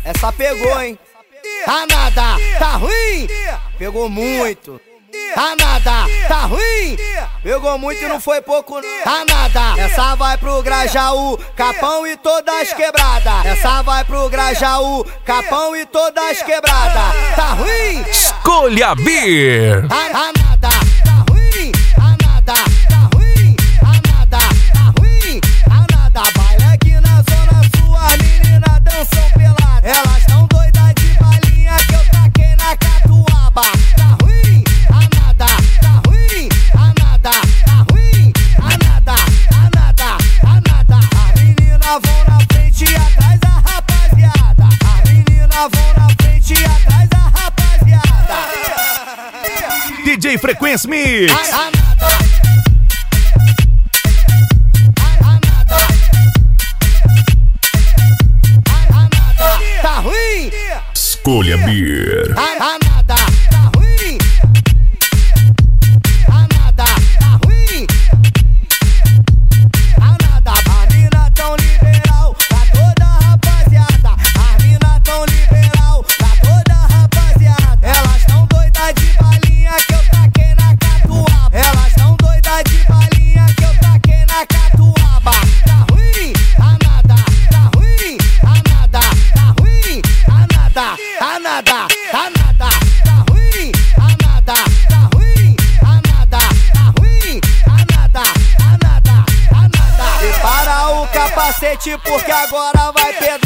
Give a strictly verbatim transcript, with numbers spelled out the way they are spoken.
Essa pegou, hein? A nada, tá ruim? Pegou muito. A nada, tá ruim? Pegou muito e não foi pouco não. A nada, essa vai pro Grajaú, Capão e todas quebradas. Essa vai pro Grajaú, Capão e todas quebradas. Tá ruim? Escolha Beer. A, a nada, tá ruim? A nada, tá ruim? A nada, tá ruim? A nada, baila aqui na zona sul, as meninas dançam pelada. Elas tão doidas de balinha que eu taquei na catuaba. Tá ruim? A nada, tá ruim? A nada, tá ruim? A nada, a nada, a nada. As meninas vão na frente e atrás da rapaziada. As meninas vão na frente e atrás da rapaziada. D J Frequência Mix. A, a nada. Tá ruim? Escolha Beer. A, a nada, tá ruim? A nada, tá ruim? A nada, as mina tão liberal, tá toda rapaziada. As mina tão liberal, tá toda rapaziada. Elas tão doidas de balinha que eu taquei na catuaba. Elas tão doidas de balinha que eu taquei na catuaba. Tá ruim? A nada, tá ruim? A nada, tá ruim? A nada, a nada, a nada, tá ruim? A nada, tá ruim? A nada, tá ruim? A nada, a nada, a nada. Prepara o capacete porque agora vai pedar.